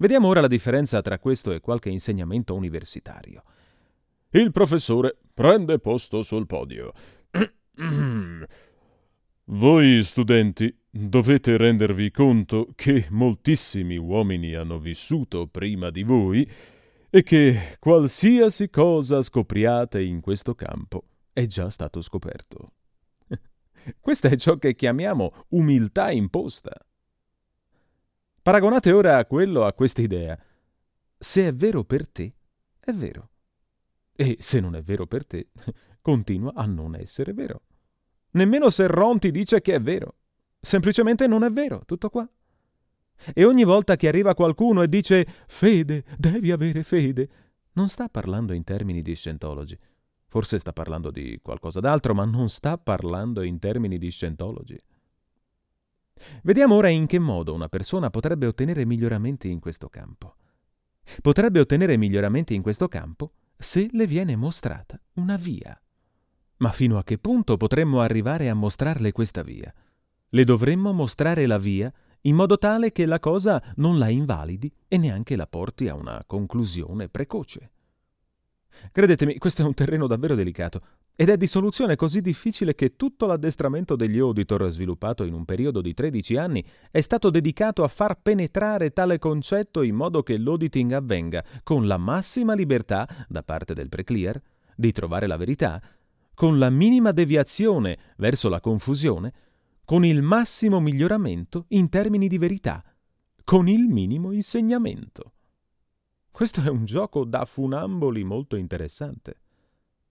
Vediamo ora la differenza tra questo e qualche insegnamento universitario. Il professore prende posto sul podio. Voi studenti dovete rendervi conto che moltissimi uomini hanno vissuto prima di voi e che qualsiasi cosa scopriate in questo campo è già stato scoperto. Questo è ciò che chiamiamo umiltà imposta. Paragonate ora quello a quest'idea. Se è vero per te, è vero. E se non è vero per te, continua a non essere vero. Nemmeno se Ron ti dice che è vero. Semplicemente non è vero, tutto qua. E ogni volta che arriva qualcuno e dice «Fede, devi avere fede», non sta parlando in termini di Scientology. Forse sta parlando di qualcosa d'altro, ma non sta parlando in termini di Scientology. Vediamo ora in che modo una persona potrebbe ottenere miglioramenti in questo campo. Potrebbe ottenere miglioramenti in questo campo se le viene mostrata una via. Ma fino a che punto potremmo arrivare a mostrarle questa via? Le dovremmo mostrare la via in modo tale che la cosa non la invalidi e neanche la porti a una conclusione precoce. Credetemi, questo è un terreno davvero delicato ed è di soluzione così difficile che tutto l'addestramento degli auditor sviluppato in un periodo di 13 anni è stato dedicato a far penetrare tale concetto in modo che l'auditing avvenga con la massima libertà da parte del pre-clear di trovare la verità, con la minima deviazione verso la confusione, con il massimo miglioramento in termini di verità, con il minimo insegnamento. Questo è un gioco da funamboli molto interessante.